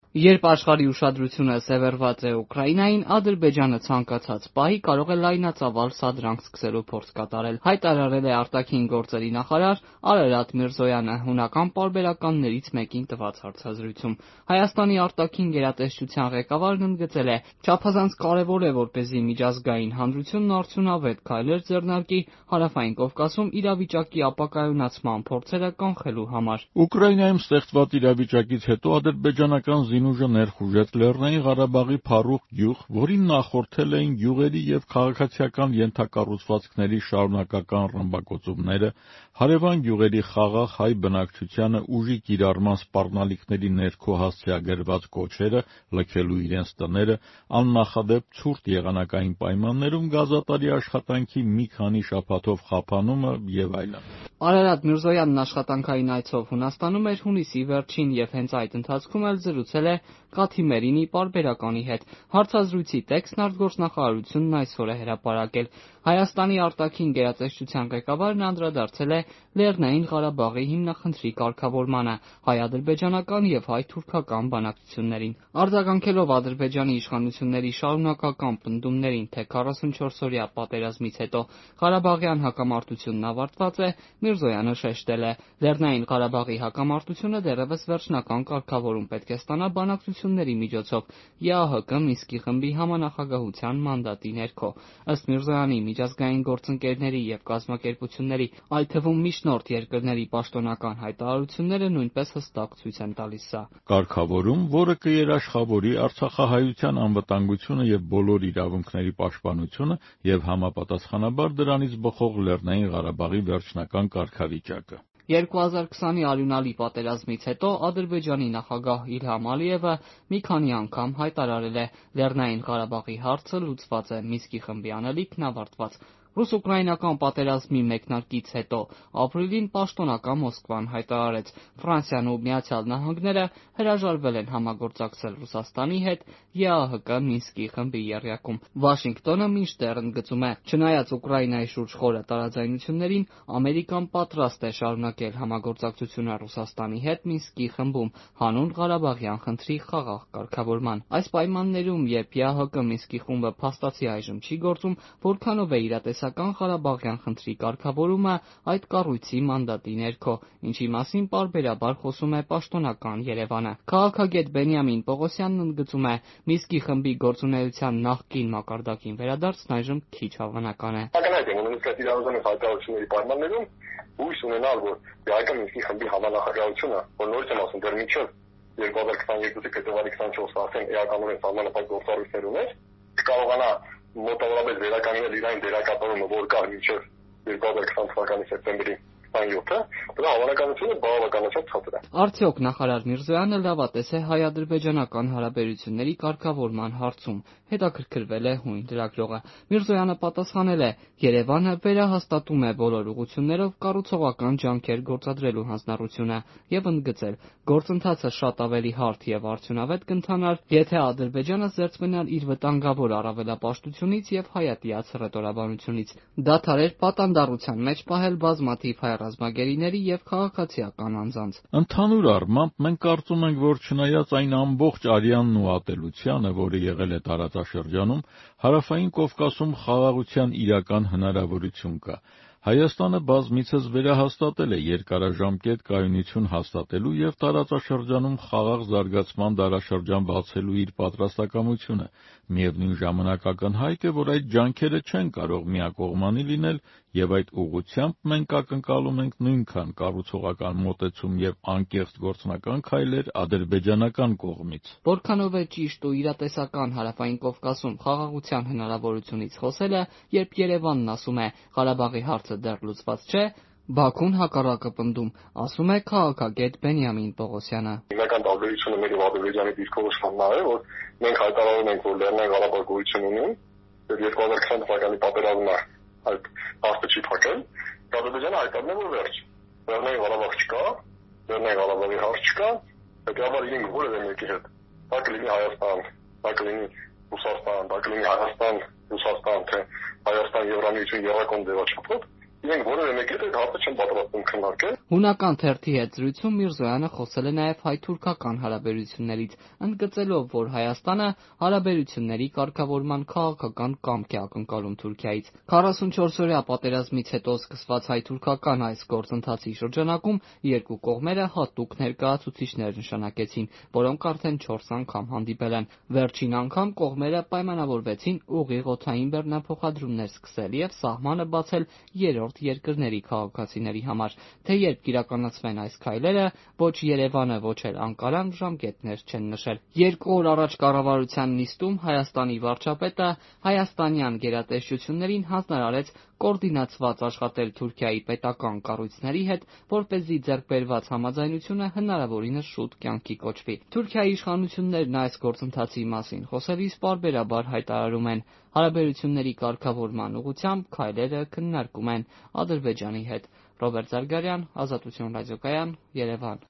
Երբ աշխարհի ուշադրությունը սևեռված է Ուկրաինային, Ադրբեջանը ցանկացած պահի կարող է լայնածավալ սադրանք սկսելու փորձ կատարել, հայտարարել է արտաքին գործերի նախարար Արարատ Միրզոյանը հունական պարբերականներից մեկին տված հարցազրույցում։ Հայաստանի արտաքին գերատեսչության ղեկավարն ընդգծել է. «Չափազանց կարևոր է, որպեսզի միջազգային հանրությունն արդյունավետ քայլեր ձեռնարկի Հարավային Կովկասում իրավիճակի ապակայունացման փորձերը կանխելու համար»։ Ուկրաինայում ստեղծված իրավիճակից հետո ադրբեջանական զինուժը ներխուժեց Լեռնային Ղարաբաղի Փարուխ գյուղ, որին նախորդել էին գյուղերի և քաղաքացիական ենթակառուցվածքների շարունակական ռմբակոծումները, հարևան գյուղերի խաղաղ հայ բնակչությանը ուժի կիրառման սպառնալիքների ներքո հասցեագրված կոչերը լքելու իրենց տները, աննախադեպ ցուրտ եղանակային պայմաններում գազատարի աշխատանքի մի քանի շաբաթով խափանումը և այլն։ Արարատ Միրզոյանն աշխատանքային այցով Հունաստանում էր հունիսի վերջին և հենց այդ ընթացքում էլ զրուցել է Կաթիմերինի պարբերականի հետ։ Հարցազրույցի տեքստն արտգործնախարարությունն այսօր է հրապարակել։ Հայաստանի արտաքին գերատեսչության ղեկավարն անդրադարձել է Լեռնային Ղարաբաղի հիմնախնդրի կարգավորմանը, հայ-ադրբեջանական և հայ-թուրքական բանակցություններին։ Արձագանքելով Ադրբեջանի իշխանությունների շարունակական պնդումներին, թե 44-օրյա պատերազմից հետո Ղարաբաղյան հակամարտությունն ավարտված է, Միրզոյանը շեշտել է. «Լեռնային Ղարաբաղի հակամարտությունը դեռևս վերջնական կարգավորում պետք է ստանա բանակցությունների միջոցով ԵԱՀԿ Մինսկի խմբի համանախագահության մանդատի ներքո»։ Ըստ Միրզոյանի, միջազգային գործընկերների և կազմակերպությունների, այդ թվում միջնորդ երկրների պաշտոնական հայտարարությունները նույնպես հստակ ցույց են տալիս սա։ Կարգավորում, որը կերաշխավորի արցախահայության անվտանգությունը և բոլոր իրավունքների պաշտպանությունը և համապատասխանաբար դրանից բխող Լեռնային Ղարաբաղի վերջնական կարգավիճակը։ 2020-ի արյունալի պատերազմից հետո Ադրբեջանի նախագահ Իլհամ Ալիևը մի քանի անգամ հայտարարել է. «Լեռնային Ղարաբաղի հարցը լուծված է, Մինսկի խմբի անելիքն ավարտված»։ Ռուս-ուկրաինական պատերազմի մեկնարկից հետո ապրիլին պաշտոնական Մոսկվան հայտարարեց. Ֆրանսիան ու Միացյալ Նահանգները հրաժարվել են համագործակցել Ռուսաստանի հետ ԵԱՀԿ Մինսկի խմբի եռյակում։ Վաշինգտոնը մինչդեռ ընդգծում է. «Չնայած Ուկրաինայի շուրջ խորը տարաձայնություններին, Ամերիկան պատրաստ է շարունակել համագործակցությունը Ռուսաստանի հետ Մինսկի խմբում հանուն Ղարաբաղյան խնդրի խաղաղ կարգավորման»։ Այս պայմաններում, երբ ԵԱՀԿ Մինսկի խումբը փաստացի այժմ չի գործում, որքանով է իրատեսական Ղարաբաղյան խնդրի կարգավորումը այդ կառույցի մանդատի ներքո, ինչի մասին պարբերաբար խոսում է պաշտոնական Երևանը։ Քաղաքագետ Բենյամին Պողոսյանն ընդգծում է. «Մինսկի խմբի գործունեության նախկին մակարդակին վերադարձն այժմ քիչ հավանական է»։ Ակնհայտ է, նույնիսկ այդ իրավազորի հայտարարությունների պայմաններում հույս ունենալ, որ ԵԱՀԿ Մինսկի խմբի համանախագահությունը, որ նորից եմ ասում, դեռ մինչև 2022-ի փետրվարի 24-ը արդեն էականորեն սահմանափակ գործառույթներ ուներ, կկարողանա մոտավորապես վերականգնել իր այն դերակատարումը, որ կար մինչև 2020 թվականի սեպտեմբերի 27-ը, դրա հավանականությունը բավականաչափ ցածր է։ Արդյոք նախարար Միրզոյանը լավատես է հայ-ադրբեջանական հարաբերությունների կարգավորման հարցում, հետաքրքրվել է հույն լրագրողը։ Միրզոյանը պատասխանել է. «Երևանը վերահաստատում է բոլոր ուղղություններով կառուցողական ջանքեր գործադրելու հանձնառությունը» և ընդգծել. «Գործընթացը շատ ավելի հարթ և արդյունավետ կընթանար, եթե Ադրբեջանը զերծ մնար իր վտանգավոր առավելապաշտությունից և հայատյաց հռետորաբանությունից, դադարեր պատանդառության մեջ պահել բազմաթիվ հայ ռազմագերիների և քաղաքացիական անձանց»։ Ընդհանուր առմամբ, մենք կարծում ենք, որ չնայած այն ամբողջ արյանն ու ատելությանը, որը եղել է տարածաշրջանում, Հարավային Կովկասում խաղաղության իրական հնարավորություն կա։ Հայաստանը բազմիցս վերահաստատել է երկարաժամկետ կայունություն հաստատելու և տարածաշրջանում խաղաղ զարգացման դարաշրջան բացելու իր պատրաստակամությունը։ Միևնույն ժամանակ ակնհայտ է, որ այդ ջանքերը չեն կարող միակողմանի լինել, և այդ ուղղությամբ մենք ակնկալում ենք նույնքան կառուցողական մոտեցում և անկեղծ գործնական քայլեր ադրբեջանական կողմից։ Որքանով է ճիշտ ու իրատեսական Հարավային Կովկասում խաղաղության հնարավորությունից խոսելը, երբ Երևանն ասում է Ղարաբաղի հարցը դեռ լուծված չէ, Բաքուն հակառակը պնդում, ասում է քաղաքագետ Բենյամին Պողոսյանը։ Հիմնական տարբերությունը մեր և Ադրբեջանի դիրքորոշումն է, որ մենք հայտարարում ենք, որ Լեռնային Ղարաբաղ գոյություն ունի, եւ 2020 թվականի պատերազմը այդ հարցը չի փակել։ Ադրբեջանը հայտարարում է, որ վերջ։ Լեռնային Ղարաբաղ չկա, Լեռնային Ղարաբաղի հարց չկա, հետեւաբար իրենք որևէ մեկի հետ, դա կլինի Հայաստան, դա կլինի Ռուսաստան, դա կլինի Հայաստան, Ռուսաստան, թե Հայաստան Եվրամիություն Եվրակոմ ձևաչափով, իրենք որևէ մեկի հետ հարցը չեն պատրաստվում քննարկել։ Հունական թերթի հետ զրույցում Միրզոյանը խոսել է նաև հայ-թուրքական հարաբերություններից, ընդգծելով, որ Հայաստանը հարաբերությունների կարգավորման քաղաքական կամք է ակնկալում Թուրքիայից։ 44-օրյա պատերազմից հետո սկսված հայ-թուրքական այս գործընթացի շրջանակում երկու կողմերը հատուկ ներկայացուցիչներ նշանակեցին, որոնք արդեն 4 անգամ հանդիպել են։ Վերջին անգամ կողմերը պայմանավորվեցին ուղիղ օդային բեռնափոխադրումներ սկսել և սահմանը բացել երրորդ երկրների քաղաքացիների համար։ Թե երբ կիրականացվեն այս քայլերը, ոչ Երևանը, ոչ էլ Անկարան ժամկետներ չեն նշել։ 2 օր առաջ կառավարության նիստում Հայաստանի վարչապետը հայաստանյան գերատեսչություններին հանձնարարեց կոորդինացված աշխատել Թուրքիայի պետական կառույցների հետ, որպեսզի ձեռքբերված համաձայնությունը հնարավորինս շուտ կյանքի կոչվի։ Թուրքիայի իշխանություններն այս գործընթացի մասին խոսելիս պարբերաբար հայտարարում են, հարաբերությունների կարգավորման ուղղությամբ քայլերը քննարկում են Ադրբեջանի հետ։ Ռոբերտ Զարգարյան, Ազատություն ռադիոկայան, Երևան։